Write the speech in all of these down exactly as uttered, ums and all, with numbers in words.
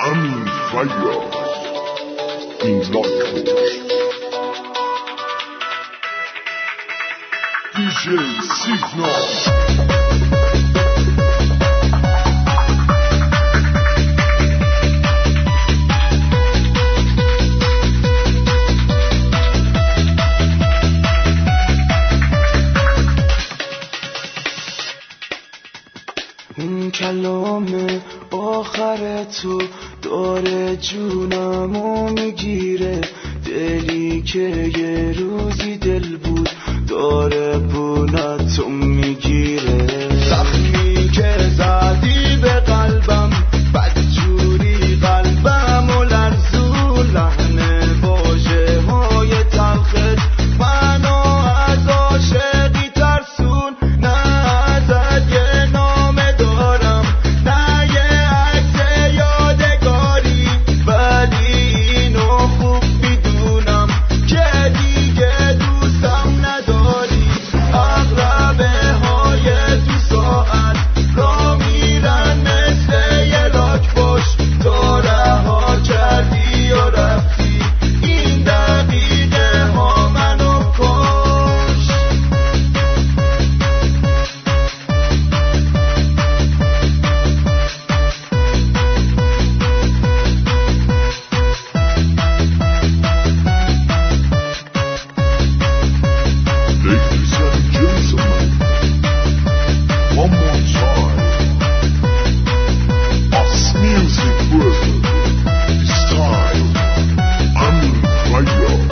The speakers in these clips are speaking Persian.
امین فیاض این لاک دیجی سیگنال. اون کلام آخر تو داره جونمو میگیره، دلی که یه روزی دل بود داره بونتو میگیره. زخمی که زدی به قلبم بدجوری قلبمو لرزون، لحن واژه های تلخت منو از عاشقی ترسون. نه ازت یه نامه دارم، نه یه عکس یادگاری، ولی اینو خوب میدونم که دیگه دوستم نداری. اقربه های تو ساعت را میرن مثل یه لاک باش، تو رها کردی و رفتی، این دقیقه ها منو کش. Ladies and gentlemen, one more time. Us music version. This time, Amin Fayaz.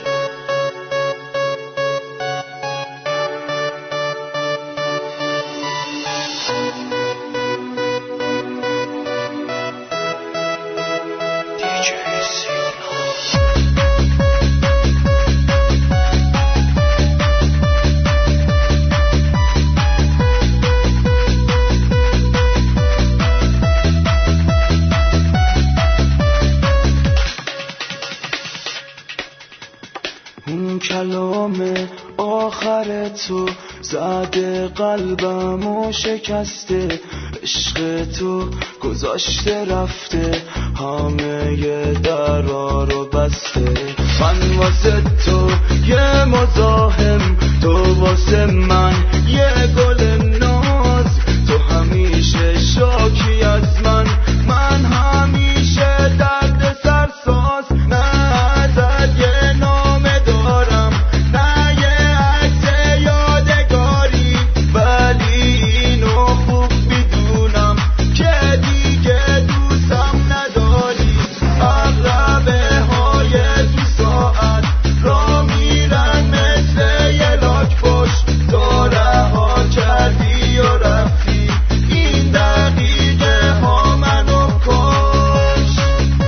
دیجی سیگنال. اون کلام آخر تو زده قلبمو شکسته، عشق تو گذاشته رفته، همه درا رو بسته. من واسه تو یه مزاحم، تو واسه من یه گل ناز، تو همیشه شاکی از من، من همیشه درد سرساز. نه ازت یه نامه دارم، نه یه عکس یادگاری، ولی اینو خوب میدونم که دیگه دوستم نداری. اقربه های تو ساعت را میرن مثل یه لاک باش، تو رها کردی و رفتی، این دقیقه ها منو کش.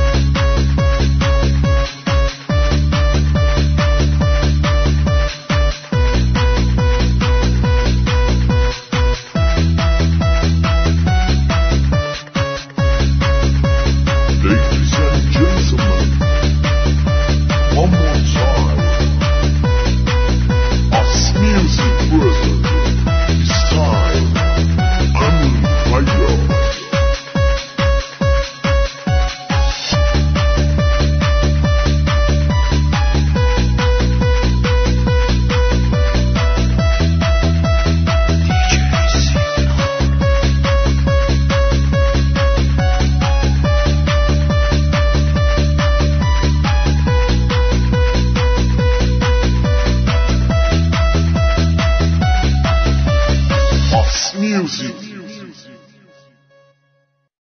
Ladies and gentlemen, one more time. Us music version. This time, Amin Fayaz. Us music.